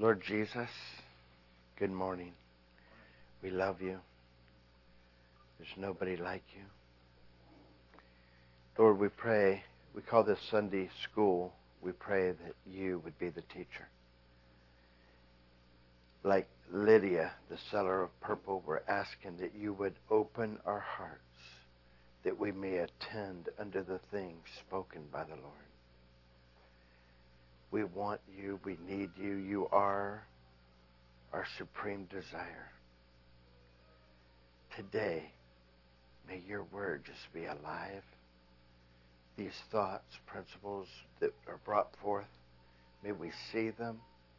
Lord Jesus, good morning. We love you. There's nobody like you. Lord, we pray, we call this Sunday school, we pray that you would be the teacher. Like Lydia, the seller of purple, we're asking that you would open our hearts, that we may attend unto the things spoken by the Lord. We want you, we need you, you are our supreme desire. Today, may your word just be alive. These thoughts, principles that are brought forth, may we see them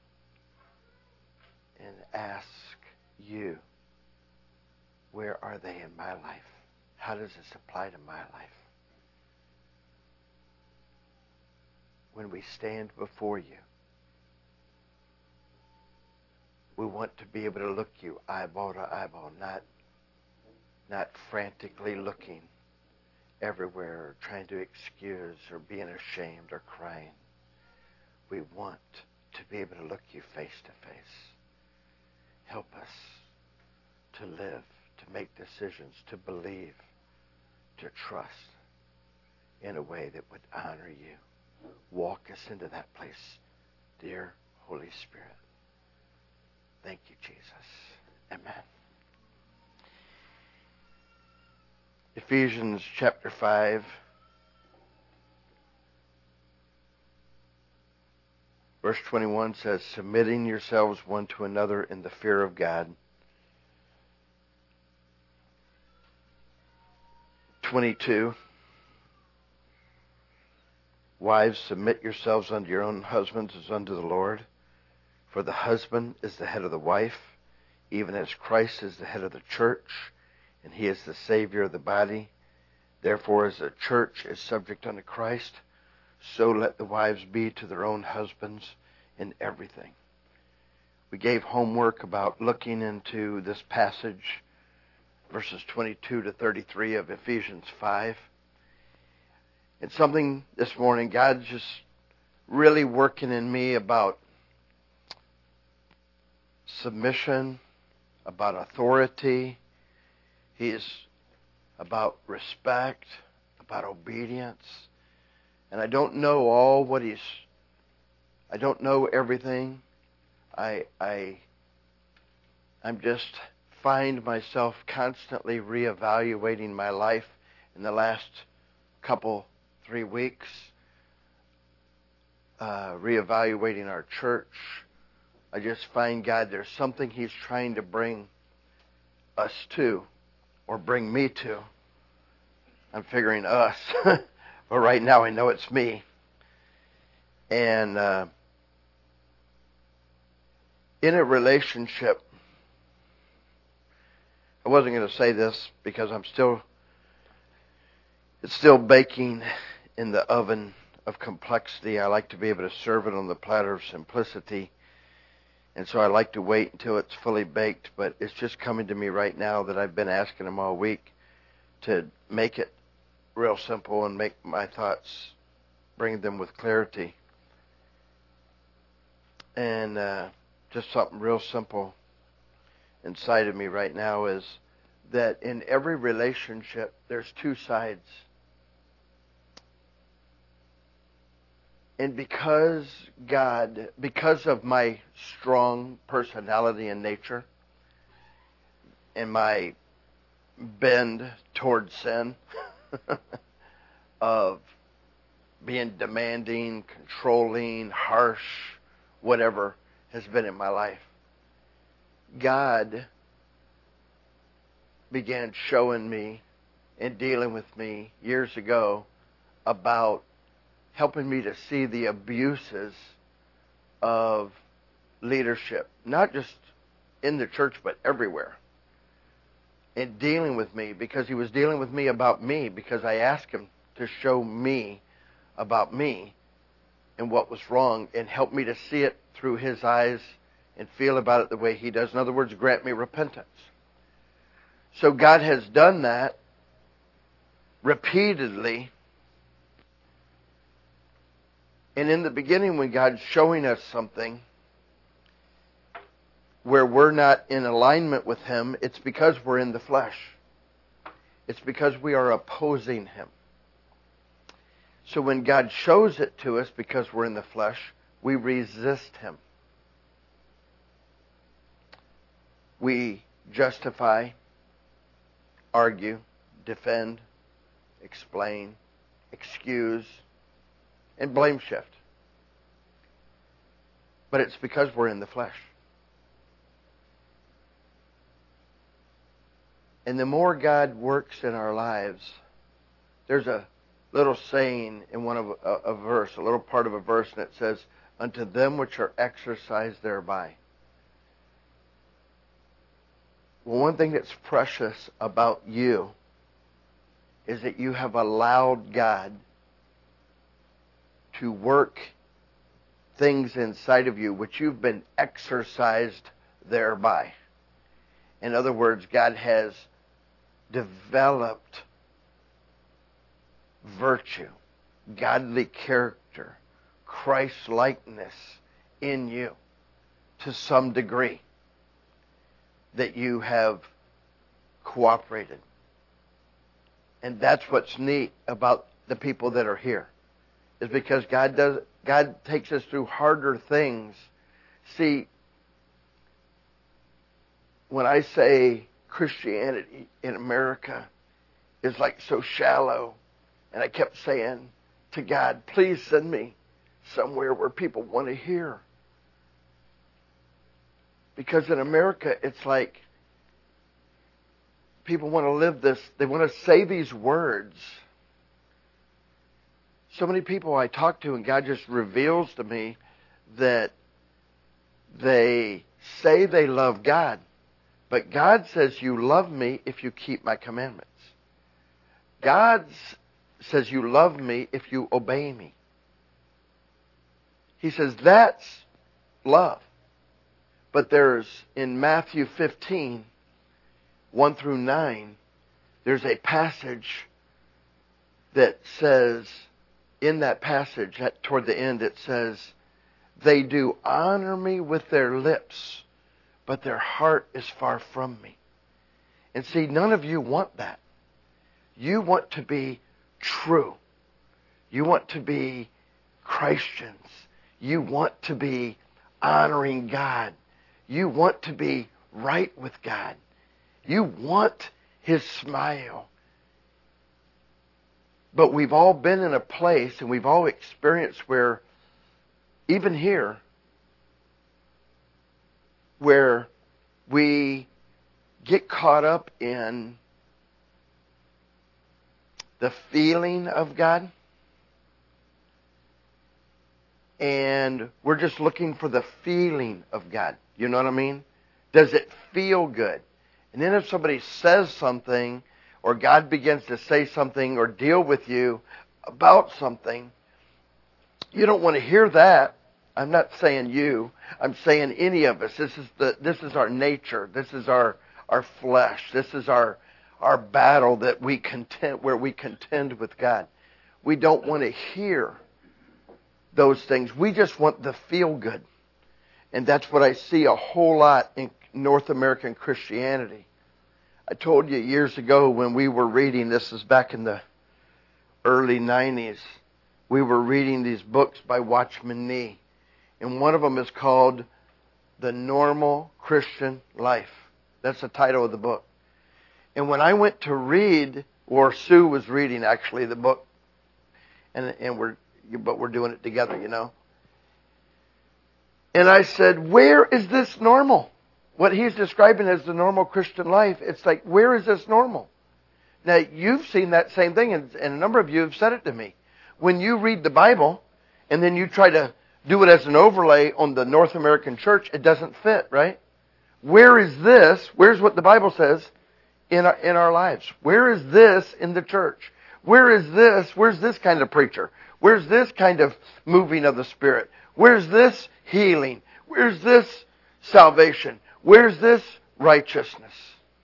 and ask you, where are they in my life? How does this apply to my life? When we stand before you, we want to be able to look you eyeball to eyeball, not frantically looking everywhere or trying to excuse or being ashamed or crying. We want to be able to look you face to face. Help us to live, to make decisions, to believe, to trust in a way that would honor you. Walk us into that place, dear Holy Spirit. Thank you, Jesus. Amen. Ephesians chapter 5, verse 21 says, submitting yourselves one to another in the fear of God. 22, wives, submit yourselves unto your own husbands as unto the Lord. For the husband is the head of the wife, even as Christ is the head of the church, and he is the Savior of the body. Therefore, as the church is subject unto Christ, so let the wives be to their own husbands in everything. We gave homework about looking into this passage, verses 22 to 33 of Ephesians 5. And something this morning, God's just really working in me about submission, about authority. He is about respect, about obedience. And I don't know all what I don't know everything. I'm just find myself constantly reevaluating my life in the last 3 weeks, reevaluating our church. I just find, God, there's something He's trying to bring us to, or bring me to. I'm figuring us, but right now I know it's me. And in a relationship, I wasn't going to say this because it's still baking in the oven of complexity. I like to be able to serve it on the platter of simplicity. And so I like to wait until it's fully baked, but it's just coming to me right now that I've been asking Him all week to make it real simple and make my thoughts, bring them with clarity. And just something real simple inside of me right now is that in every relationship, there's two sides. And because of my strong personality and nature and my bend towards sin of being demanding, controlling, harsh, whatever has been in my life, God began showing me and dealing with me years ago about helping me to see the abuses of leadership, not just in the church, but everywhere. And dealing with me, because He was dealing with me about me, because I asked Him to show me about me and what was wrong, and help me to see it through His eyes and feel about it the way He does. In other words, grant me repentance. So God has done that repeatedly. And in the beginning, when God's showing us something, where we're not in alignment with Him, it's because we're in the flesh. It's because we are opposing Him. So when God shows it to us because we're in the flesh, we resist Him. We justify, argue, defend, explain, excuse, and blame shift. But it's because we're in the flesh. And the more God works in our lives, there's a little saying in one of a verse, a little part of a verse, and it says, "Unto them which are exercised thereby." Well, one thing that's precious about you is that you have allowed God to work things inside of you which you've been exercised thereby. In other words, God has developed virtue, godly character, Christ-likeness in you to some degree that you have cooperated. And that's what's neat about the people that are here, is because God takes us through harder things. See, when I say Christianity in America is like so shallow, and I kept saying to God, please send me somewhere where people want to hear. Because in America, it's like people want to live this, they want to say these words. So many people I talk to, and God just reveals to me that they say they love God, but God says, you love me if you keep my commandments. God says you love me if you obey me. He says that's love. But there's, in Matthew 15, 1 through 9, there's a passage that says, in that passage, toward the end, it says, they do honor me with their lips, but their heart is far from me. And see, none of you want that. You want to be true. You want to be Christians. You want to be honoring God. You want to be right with God. You want His smile. But we've all been in a place, and we've all experienced where, even here, where we get caught up in the feeling of God, and we're just looking for the feeling of God. You know what I mean? Does it feel good? And then if somebody says something, or God begins to say something or deal with you about something, you don't want to hear that. I'm not saying you. I'm saying any of us. This is our nature. This is our flesh. This is our battle that where we contend with God. We don't want to hear those things. We just want the feel good. And that's what I see a whole lot in North American Christianity. I told you years ago when we were reading, this is back in the early 90s, we were reading these books by Watchman Nee. And one of them is called The Normal Christian Life. That's the title of the book. And when I went to read, or Sue was reading actually the book, but we're doing it together, you know. And I said, where is this normal? What he's describing as the normal Christian life, it's like, where is this normal? Now, you've seen that same thing, and a number of you have said it to me. When you read the Bible, and then you try to do it as an overlay on the North American church, it doesn't fit, right? Where is this? Where's what the Bible says in our lives? Where is this in the church? Where is this? Where's this kind of preacher? Where's this kind of moving of the Spirit? Where's this healing? Where's this salvation? Where's this righteousness?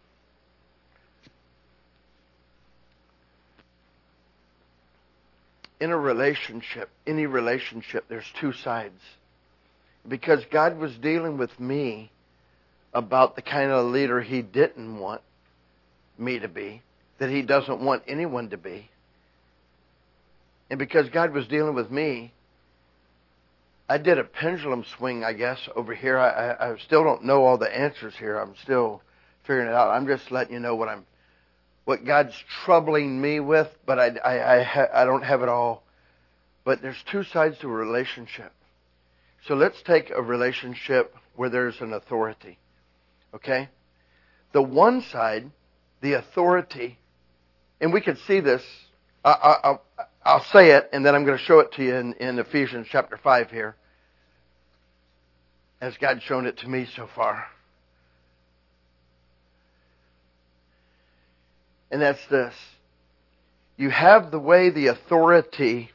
In a relationship, any relationship, there's two sides. Because God was dealing with me about the kind of leader he didn't want me to be, that he doesn't want anyone to be. And because God was dealing with me, I did a pendulum swing, I guess, over here. I still don't know all the answers here. I'm still figuring it out. I'm just letting you know what God's troubling me with, but I don't have it all. But there's two sides to a relationship. So let's take a relationship where there's an authority. Okay? The one side, the authority, and we can see this. I'll say it, and then I'm going to show it to you in Ephesians chapter 5 here, as God's shown it to me so far. And that's this. You have the way the authority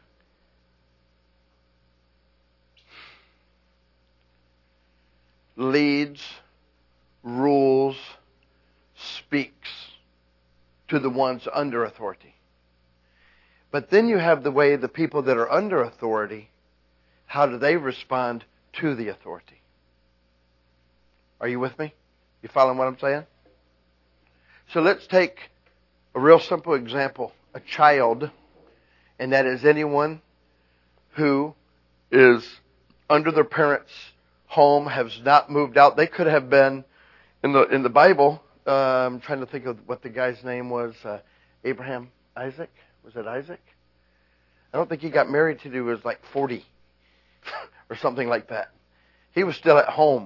leads, rules, speaks to the ones under authority. But then you have the way the people that are under authority, how do they respond to the authority? Are you with me? You following what I'm saying? So let's take a real simple example. A child, and that is anyone who is under their parents' home, has not moved out. They could have been in the Bible. I'm trying to think of what the guy's name was. Abraham, Isaac. Was it Isaac? I don't think he got married till he was like 40 or something like that. He was still at home.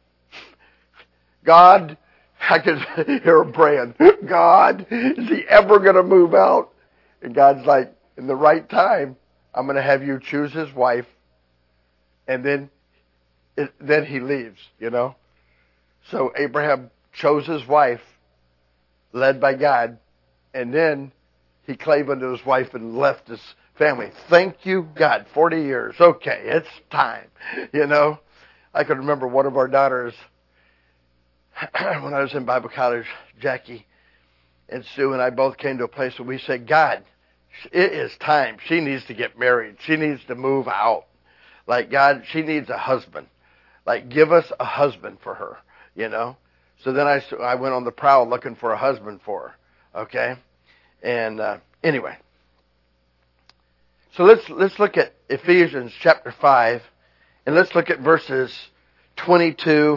God, I could hear him praying, God, is he ever going to move out? And God's like, in the right time, I'm going to have you choose his wife, and then he leaves, you know. So Abraham chose his wife, led by God, and then he clave unto his wife and left his family. Thank you, God. 40 years. Okay, it's time. You know, I can remember one of our daughters, when I was in Bible college, Jackie and Sue and I both came to a place where we said, God, it is time. She needs to get married. She needs to move out. Like, God, she needs a husband. Like, give us a husband for her, you know. So then I went on the prowl looking for a husband for her, okay? And anyway, so let's look at Ephesians chapter 5, and let's look at verses 22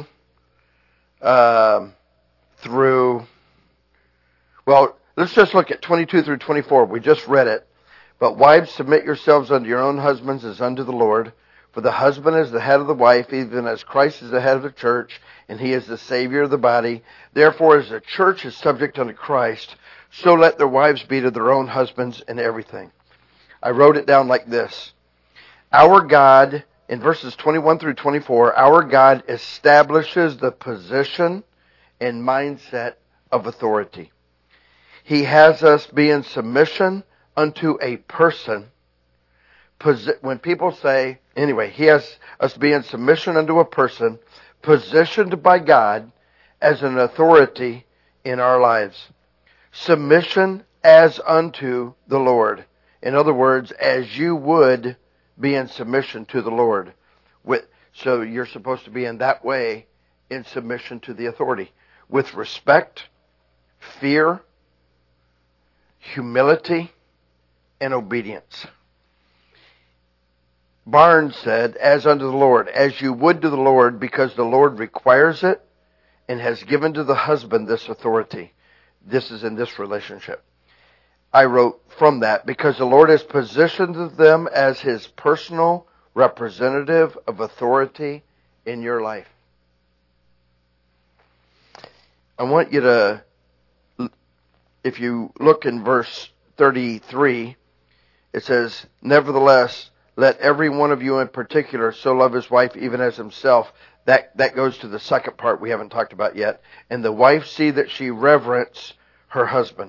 through, well, let's just look at 22 through 24. We just read it. But wives, submit yourselves unto your own husbands as unto the Lord. For the husband is the head of the wife, even as Christ is the head of the church, and he is the Savior of the body. Therefore, as the church is subject unto Christ, so let their wives be to their own husbands in everything. I wrote it down like this. Our God, in verses 21 through 24, our God establishes the position and mindset of authority. He has us be in submission unto a person. When people say, anyway, he has us be in submission unto a person positioned by God as an authority in our lives. Submission as unto the Lord. In other words, as you would be in submission to the Lord. So you're supposed to be in that way in submission to the authority. With respect, fear, humility, and obedience. Barnes said, as unto the Lord, as you would to the Lord, because the Lord requires it and has given to the husband this authority. This is in this relationship. I wrote from that, because the Lord has positioned them as his personal representative of authority in your life. I want you to, if you look in verse 33, it says, nevertheless, let every one of you in particular so love his wife even as himself. That goes to the second part we haven't talked about yet. And the wife see that she reverence her husband.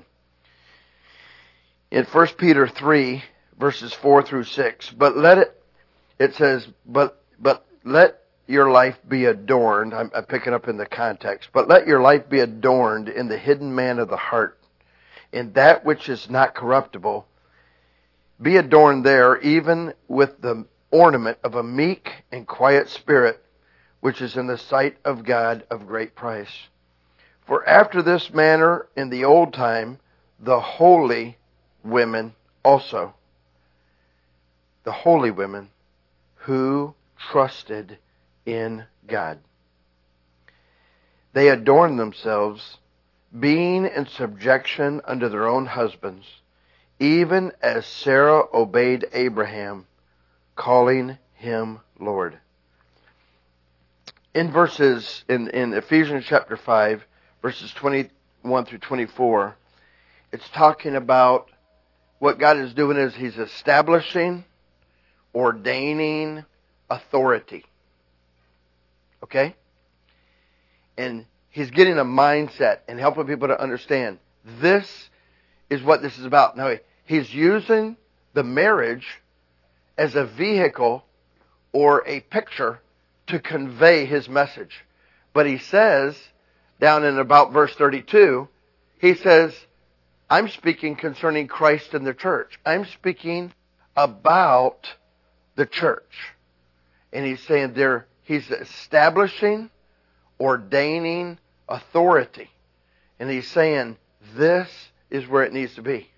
In 1 Peter 3, verses 4 through 6, it says, but let your life be adorned. I'm picking up in the context. But let your life be adorned in the hidden man of the heart, in that which is not corruptible. Be adorned there, even with the ornament of a meek and quiet spirit, which is in the sight of God of great price. For after this manner in the old time, the holy women also, the holy women who trusted in God. They adorned themselves, being in subjection unto their own husbands, even as Sarah obeyed Abraham, calling him Lord. In Ephesians chapter 5, verses 21 through 24, it's talking about what God is doing is He's establishing, ordaining authority. Okay? And He's getting a mindset and helping people to understand this is what this is about. Now, He's using the marriage as a vehicle or a picture to convey His message. But He says, down in about verse 32, He says, I'm speaking concerning Christ and the church. I'm speaking about the church. And He's saying He's establishing, ordaining authority. And He's saying, this is where it needs to be.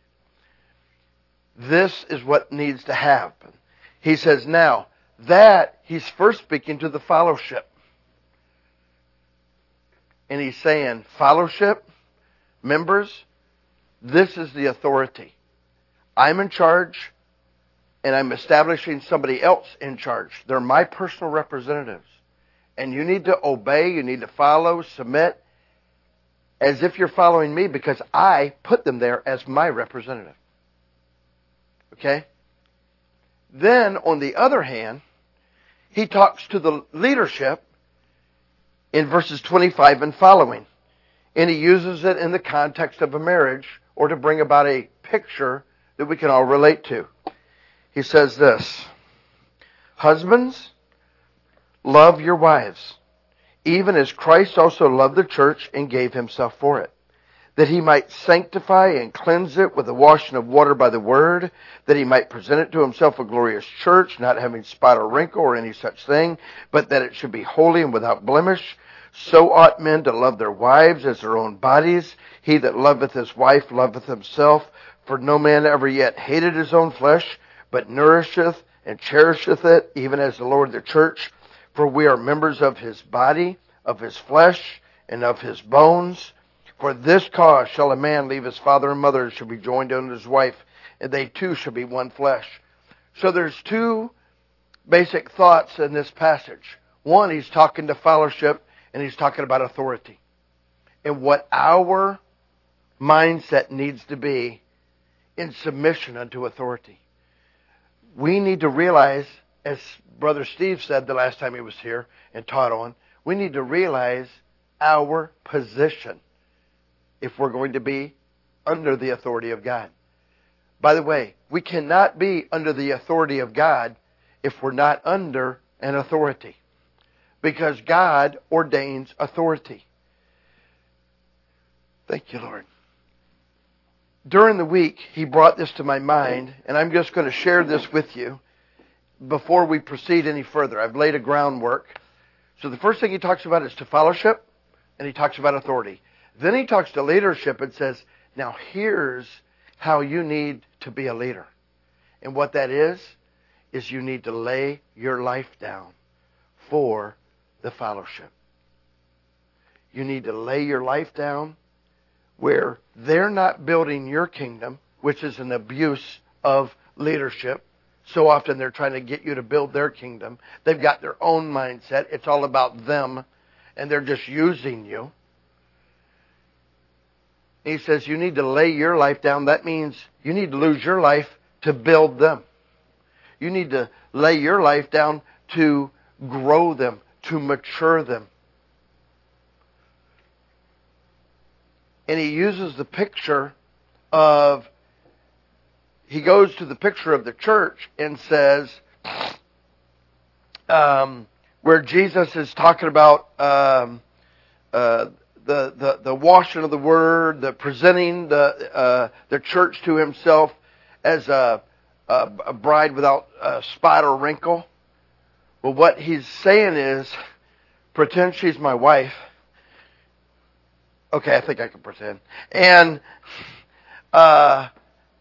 This is what needs to happen. He says now that He's first speaking to the fellowship. And He's saying, fellowship, members, this is the authority. I'm in charge, and I'm establishing somebody else in charge. They're my personal representatives. And you need to obey, you need to follow, submit, as if you're following me, because I put them there as my representative. Okay? Then, on the other hand, He talks to the leadership in verses 25 and following. And He uses it in the context of a marriage, or to bring about a picture that we can all relate to. He says this, husbands, love your wives, even as Christ also loved the church and gave Himself for it, that He might sanctify and cleanse it with the washing of water by the word, that He might present it to Himself a glorious church, not having spot or wrinkle or any such thing, but that it should be holy and without blemish. So ought men to love their wives as their own bodies. He that loveth his wife loveth himself. For no man ever yet hated his own flesh, but nourisheth and cherisheth it, even as the Lord the church. For we are members of His body, of His flesh, and of His bones. For this cause shall a man leave his father and mother, and shall be joined unto his wife, and they two shall be one flesh. So there's two basic thoughts in this passage. One, He's talking to fellowship, and He's talking about authority. And what our mindset needs to be in submission unto authority. We need to realize, as Brother Steve said the last time he was here and taught on, we need to realize our position if we're going to be under the authority of God. By the way, we cannot be under the authority of God if we're not under an authority. Because God ordains authority. Thank you, Lord. During the week, He brought this to my mind, and I'm just going to share this with you before we proceed any further. I've laid a groundwork. So the first thing He talks about is to fellowship, and He talks about authority. Then He talks to leadership and says, now here's how you need to be a leader. And what that is you need to lay your life down for the fellowship. You need to lay your life down where they're not building your kingdom, which is an abuse of leadership. So often they're trying to get you to build their kingdom. They've got their own mindset. It's all about them, and they're just using you. He says you need to lay your life down. That means you need to lose your life to build them. You need to lay your life down to grow them, to mature them. And he uses the picture of, he goes to the picture of the church and says, where Jesus is talking about the washing of the word, the presenting the church to Himself as a bride without spot or wrinkle. Well, what He's saying is, pretend she's my wife. Okay, I think I can pretend. And I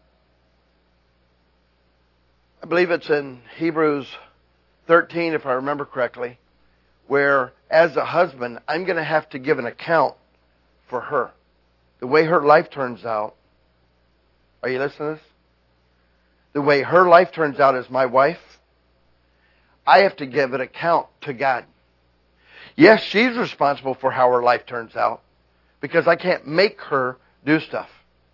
believe it's in Hebrews 13, if I remember correctly, where as a husband, I'm going to have to give an account for her. The way her life turns out. Are you listening to this? The way her life turns out as my wife, I have to give an account to God. Yes, she's responsible for how her life turns out, because I can't make her do stuff.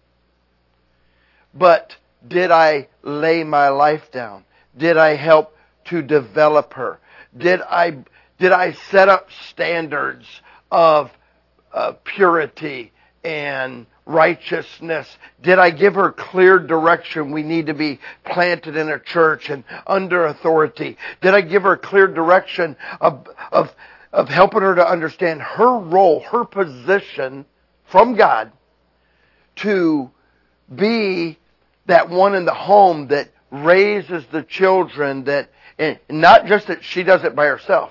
But did I lay my life down? Did I help to develop her? Did I set up standards of purity and righteousness? Did I give her clear direction? We need to be planted in a church and under authority. Did I give her clear direction of helping her to understand her role, her position from God to be that one in the home that raises the children, that, and not just that she does it by herself,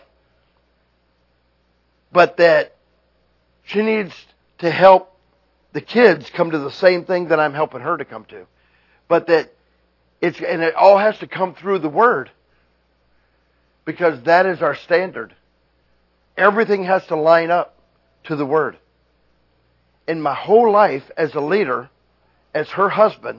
but that she needs to help the kids come to the same thing that I'm helping her to come to. But that and it all has to come through the Word, because that is our standard. Everything has to line up to the Word. And my whole life as a leader, as her husband,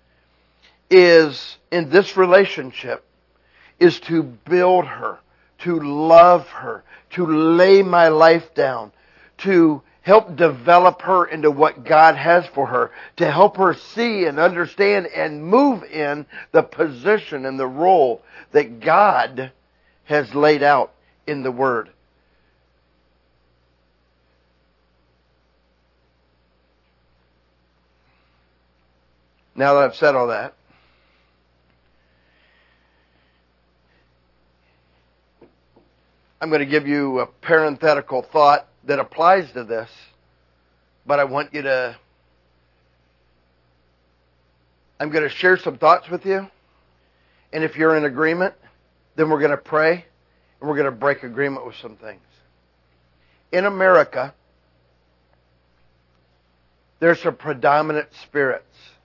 is in this relationship, is to build her, to love her, to lay my life down, to help develop her into what God has for her, to help her see and understand and move in the position and the role that God has laid out in the Word. Now that I've said all that, I'm going to give you a parenthetical thought that applies to this, but I'm going to share some thoughts with you, and if you're in agreement, then we're going to pray, and we're going to break agreement with some things. In America, there's some predominant spirits.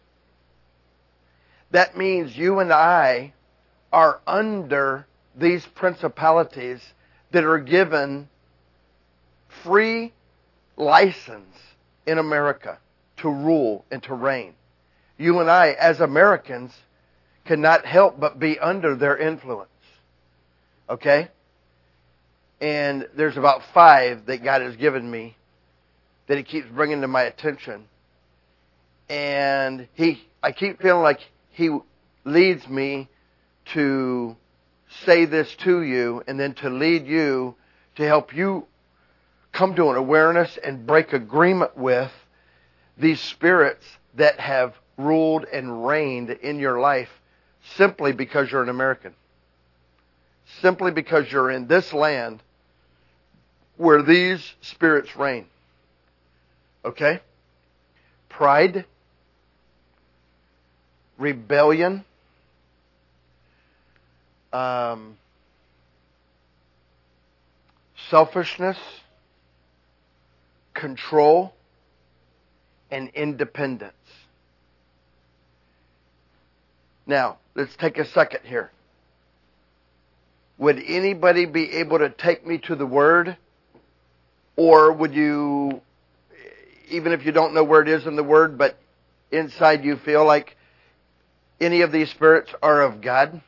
That means you and I are under these principalities that are given free license in America to rule and to reign. You and I, as Americans, cannot help but be under their influence. Okay? And there's about 5 that God has given me that He keeps bringing to my attention. And I keep feeling like He leads me to say this to you and then to lead you, to help you come to an awareness and break agreement with these spirits that have ruled and reigned in your life simply because you're an American. Simply because you're in this land where these spirits reign. Okay? Pride, rebellion, selfishness, control, and independence. Now, let's take a second here. Would anybody be able to take me to the Word? Or would you, even if you don't know where it is in the Word, but inside you feel like any of these spirits are of God?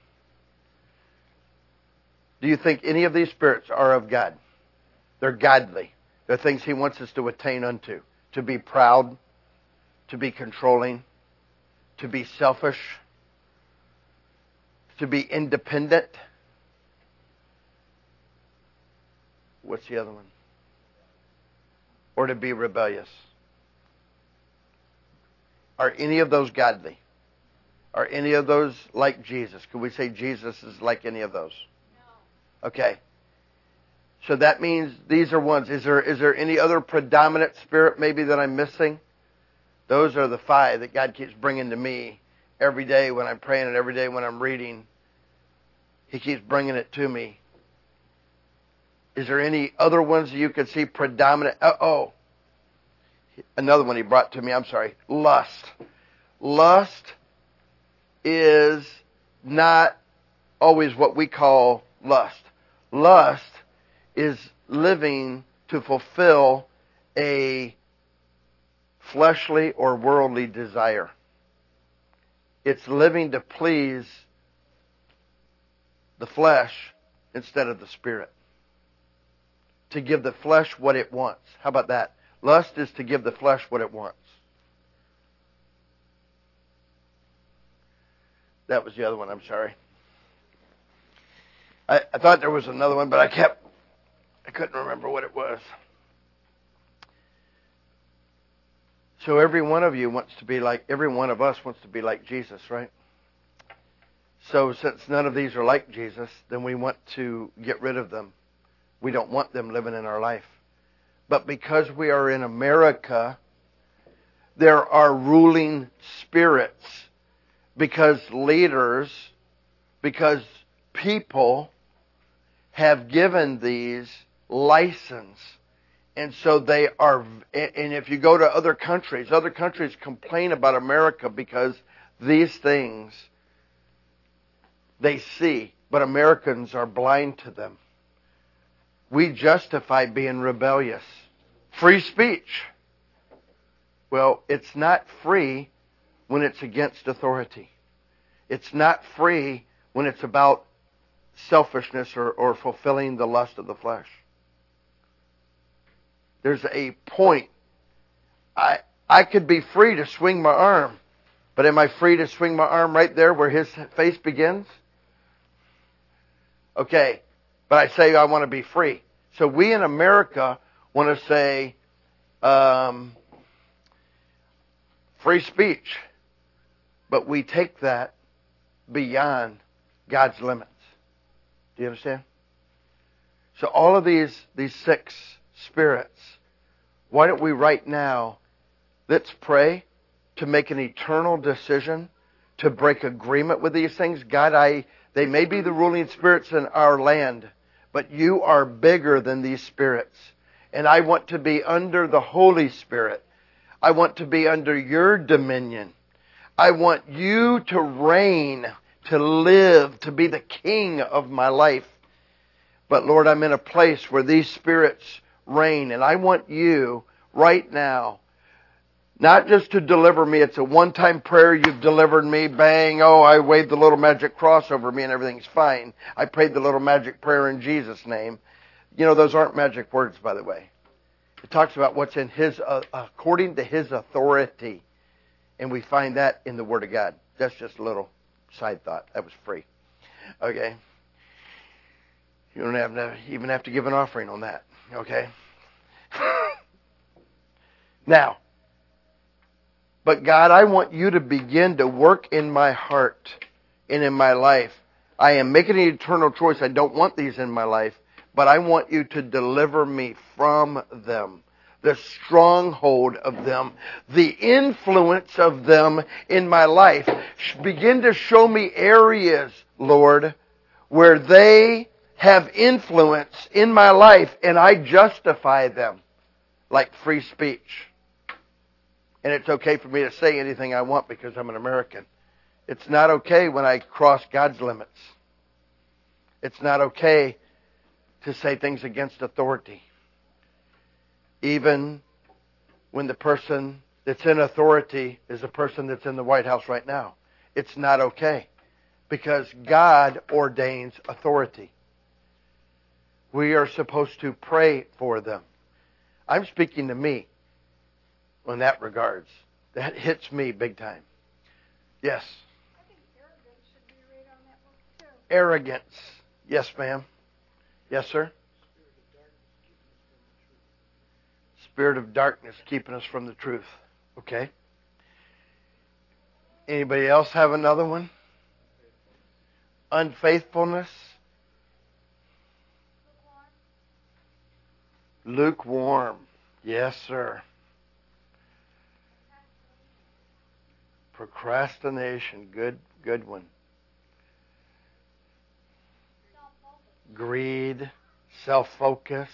Do you think any of these spirits are of God? They're godly. They're things He wants us to attain unto. To be proud, to be controlling, to be selfish, to be independent. What's the other one? Or to be rebellious. Are any of those godly? Are any of those like Jesus? Could we say Jesus is like any of those? No. Okay. So that means these are ones. Is there any other predominant spirit maybe that I'm missing? Those are the 5 that God keeps bringing to me every day when I'm praying and every day when I'm reading. He keeps bringing it to me. Is there any other ones that you could see predominant? Another one he brought to me. I'm sorry. Lust. Lust is not always what we call lust. Lust is living to fulfill a fleshly or worldly desire. It's living to please the flesh instead of the spirit. To give the flesh what it wants. How about that? Lust is to give the flesh what it wants. That was the other one, I'm sorry. I thought there was another one, but I couldn't remember what it was. So every one of us wants to be like Jesus, right? So since none of these are like Jesus, then we want to get rid of them. We don't want them living in our life. But because we are in America, there are ruling spirits. Because leaders, because people have given these license. And so they are, and if you go to other countries complain about America because these things they see, but Americans are blind to them. We justify being rebellious. Free speech. Well, it's not free when it's against authority. It's not free when it's about selfishness or fulfilling the lust of the flesh. There's a point. I could be free to swing my arm, but am I free to swing my arm right there where his face begins? Okay, but I say I want to be free. So we in America want to say free speech, but we take that beyond God's limits. Do you understand? So all of these 6 spirits, why don't we right now, let's pray to make an eternal decision to break agreement with these things. God, they may be the ruling spirits in our land, but you are bigger than these spirits. And I want to be under the Holy Spirit. I want to be under your dominion. I want you to reign, to live, to be the king of my life. But Lord, I'm in a place where these spirits reign, and I want you right now, not just to deliver me. It's a one-time prayer. You've delivered me. Bang. Oh, I waved the little magic cross over me and everything's fine. I prayed the little magic prayer in Jesus' name. You know, those aren't magic words, by the way. It talks about what's in His, according to His authority. And we find that in the Word of God. That's just a little side thought. That was free. Okay. You don't even have to give an offering on that. Okay. Now, but God, I want you to begin to work in my heart and in my life. I am making an eternal choice. I don't want these in my life, but I want you to deliver me from them. The stronghold of them, the influence of them in my life. Begin to show me areas, Lord, where they have influence in my life and I justify them, like free speech. And it's okay for me to say anything I want because I'm an American. It's not okay when I cross God's limits. It's not okay to say things against authority. Even when the person that's in authority is the person that's in the White House right now. It's not okay. Because God ordains authority. We are supposed to pray for them. I'm speaking to me in that regards. That hits me big time. Yes? I think arrogance should be right on that one too. Arrogance. Yes, ma'am. Yes, sir? Spirit of darkness keeping us from the truth. Okay. Anybody else have another one? Unfaithfulness. Lukewarm. Yes, sir. Procrastination. Good one. Greed. self-focus.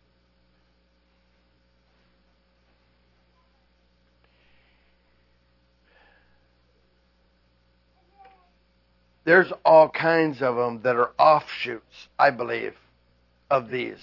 There's all kinds of them that are offshoots, I believe, of these.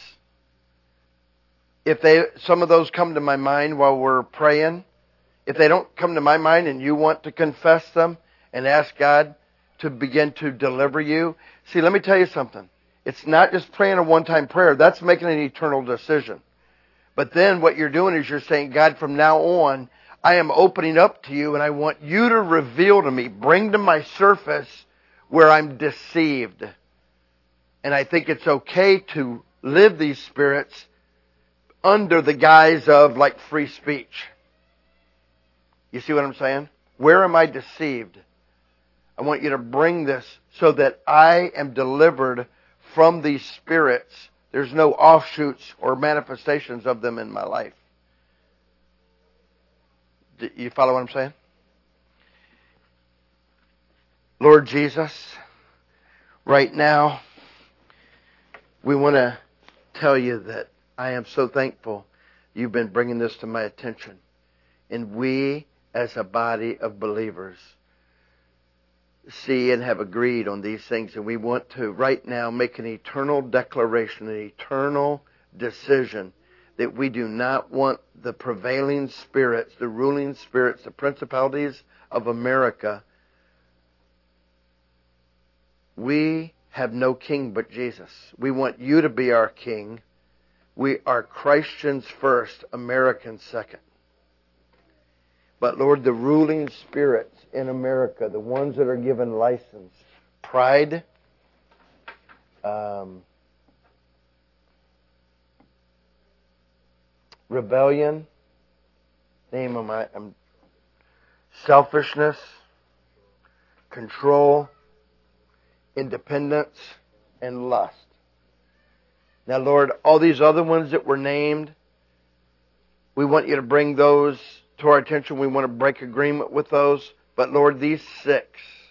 Some of those come to my mind while we're praying. If they don't come to my mind and you want to confess them and ask God to begin to deliver you. See, let me tell you something. It's not just praying a one-time prayer. That's making an eternal decision. But then what you're doing is you're saying, God, from now on, I am opening up to you and I want you to reveal to me, bring to my surface where I'm deceived. And I think it's okay to live these spirits under the guise of like free speech. You see what I'm saying? Where am I deceived? I want you to bring this so that I am delivered from these spirits. There's no offshoots or manifestations of them in my life. Do you follow what I'm saying? Lord Jesus, right now, we want to tell you that I am so thankful you've been bringing this to my attention. And we, as a body of believers, see and have agreed on these things. And we want to right now make an eternal declaration, an eternal decision that we do not want the prevailing spirits, the ruling spirits, the principalities of America. We have no king but Jesus. We want you to be our king. We are Christians first, Americans second. But Lord, the ruling spirits in America, the ones that are given license, pride, rebellion, name them, selfishness, control, independence, and lust. Now, Lord, all these other ones that were named, we want you to bring those to our attention. We want to break agreement with those. But, Lord, these 6,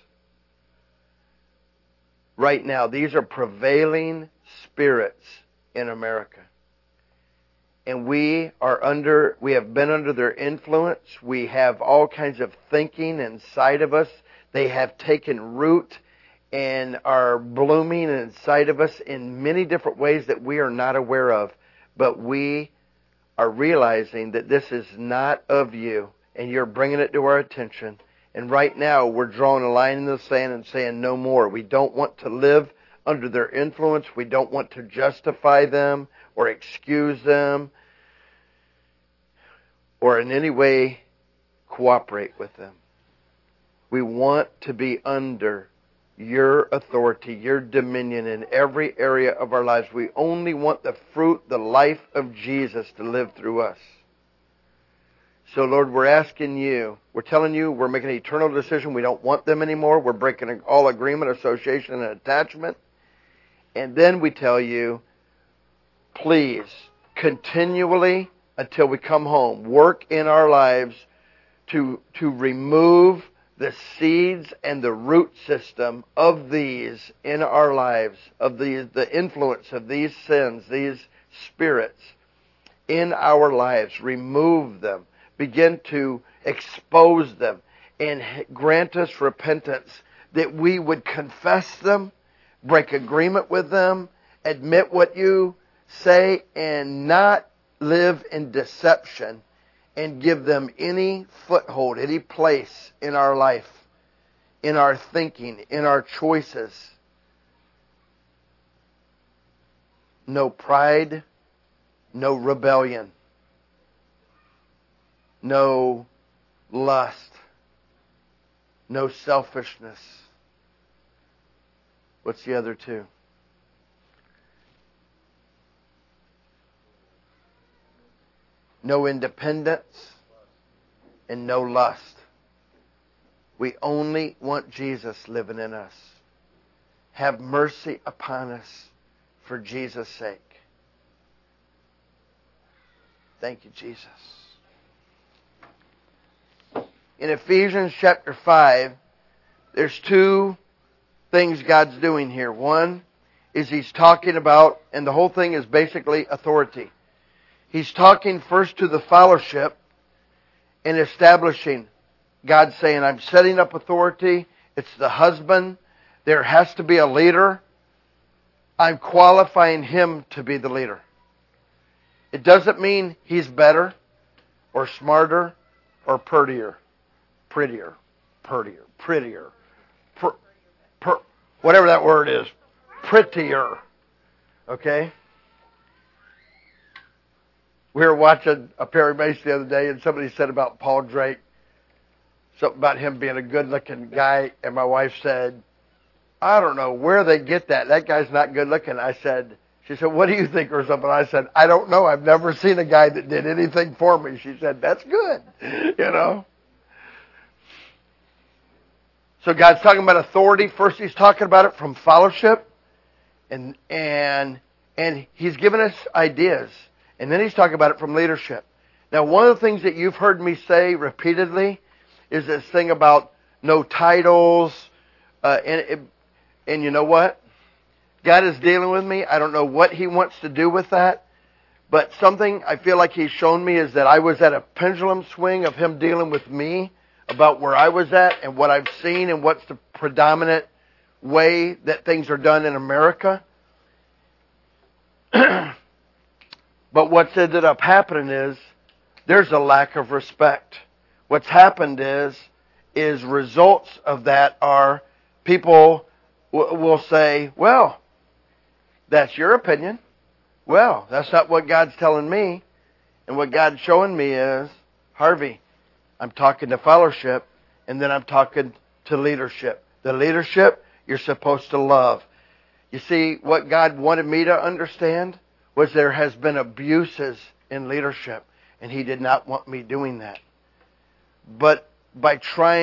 right now, these are prevailing spirits in America. And we have been under their influence. We have all kinds of thinking inside of us. They have taken root and are blooming inside of us in many different ways that we are not aware of. But we are realizing that this is not of you, and you're bringing it to our attention. And right now, we're drawing a line in the sand and saying no more. We don't want to live under their influence. We don't want to justify them or excuse them or in any way cooperate with them. We want to be under your authority, your dominion in every area of our lives. We only want the fruit, the life of Jesus to live through us. So, Lord, we're asking you, we're telling you, we're making an eternal decision. We don't want them anymore. We're breaking all agreement, association, and attachment. And then we tell you, please, continually, until we come home, work in our lives to remove the seeds and the root system of these in our lives, of the influence of these sins, these spirits in our lives. Remove them. Begin to expose them and grant us repentance that we would confess them, break agreement with them, admit what you say, and not live in deception and give them any foothold, any place in our life, in our thinking, in our choices. No pride, no rebellion, no lust, no selfishness. What's the other 2? No independence and no lust. We only want Jesus living in us. Have mercy upon us for Jesus' sake. Thank you, Jesus. In Ephesians chapter 5, there's 2 things God's doing here. One is he's talking about, and the whole thing is basically authority. He's talking first to the fellowship and establishing. God saying, I'm setting up authority. It's the husband. There has to be a leader. I'm qualifying him to be the leader. It doesn't mean he's better or smarter or prettier. Whatever that word is. Prettier. Okay? We were watching a Perry Mason the other day, and somebody said about Paul Drake, something about him being a good-looking guy, and my wife said, I don't know where they get that. That guy's not good-looking. She said, what do you think or something? I said, I don't know. I've never seen a guy that did anything for me. She said, that's good. You know? So God's talking about authority. First, He's talking about it from fellowship, and He's given us ideas. And then He's talking about it from leadership. Now, one of the things that you've heard me say repeatedly is this thing about no titles. And you know what? God is dealing with me. I don't know what He wants to do with that. But something I feel like He's shown me is that I was at a pendulum swing of Him dealing with me about where I was at and what I've seen and what's the predominant way that things are done in America. But what's ended up happening is there's a lack of respect. What's happened is results of that are people will say, well, that's your opinion. Well, that's not what God's telling me. And what God's showing me is, Harvey, I'm talking to fellowship, and then I'm talking to leadership. The leadership you're supposed to love. You see, what God wanted me to understand was there has been abuses in leadership, and He did not want me doing that. But by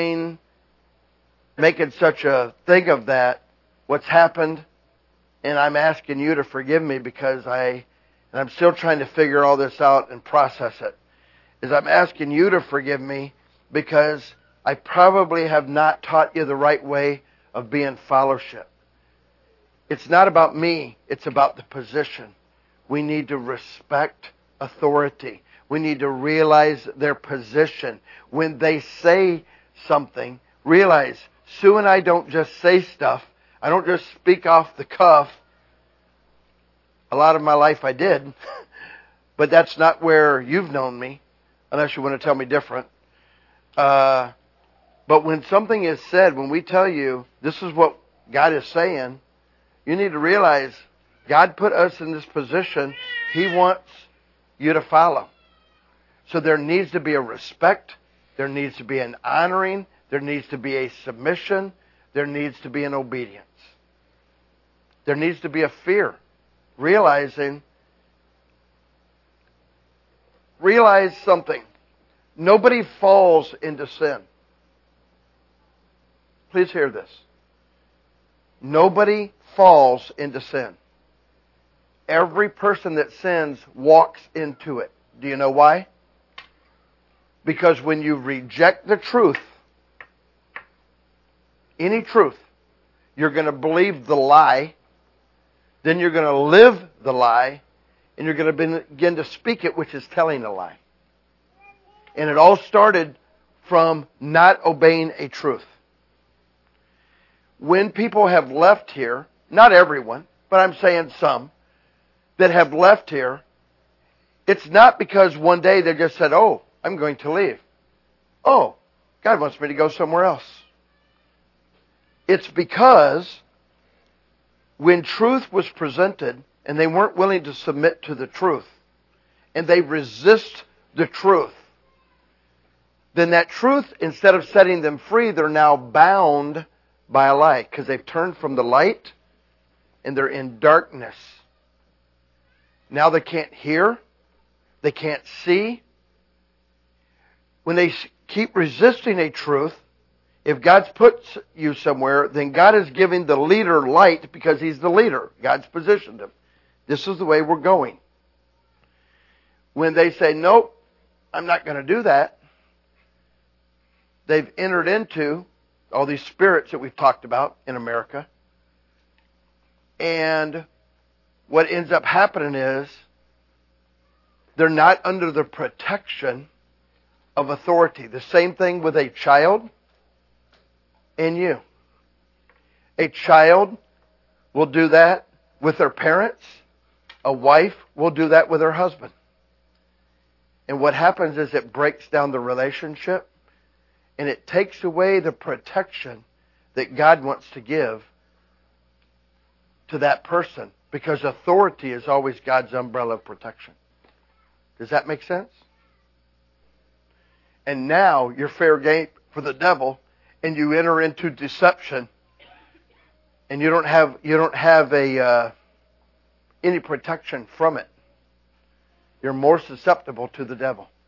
making such a thing of that, what's happened, and I'm asking you to forgive me because I'm still trying to figure all this out and process it, is I'm asking you to forgive me because I probably have not taught you the right way of being fellowship. It's not about me, it's about the position. We need to respect authority. We need to realize their position. When they say something, realize Sue and I don't just say stuff. I don't just speak off the cuff. A lot of my life I did. But that's not where you've known me, unless you want to tell me different. But when something is said, when we tell you this is what God is saying, you need to realize God put us in this position. He wants you to follow. So there needs to be a respect. There needs to be an honoring. There needs to be a submission. There needs to be an obedience. There needs to be a fear. Realize something. Nobody falls into sin. Please hear this. Nobody falls into sin. Every person that sins walks into it. Do you know why? Because when you reject the truth, any truth, you're going to believe the lie, then you're going to live the lie, and you're going to begin to speak it, which is telling a lie. And it all started from not obeying a truth. When people have left here, not everyone, but I'm saying some, that have left here, it's not because one day they just said, oh, I'm going to leave. Oh, God wants me to go somewhere else. It's because when truth was presented and they weren't willing to submit to the truth and they resist the truth, then that truth, instead of setting them free, they're now bound by a lie because they've turned from the light and they're in darkness. Now they can't hear. They can't see. When they keep resisting a truth, if God's put you somewhere, then God is giving the leader light because He's the leader. God's positioned him. This is the way we're going. When they say, nope, I'm not going to do that, they've entered into all these spirits that we've talked about in America. And what ends up happening is they're not under the protection of authority. The same thing with a child and you. A child will do that with their parents. A wife will do that with her husband. And what happens is it breaks down the relationship, and it takes away the protection that God wants to give to that person, because authority is always God's umbrella of protection. Does that make sense? And now you're fair game for the devil, and you enter into deception, and you don't have any protection from it. You're more susceptible to the devil.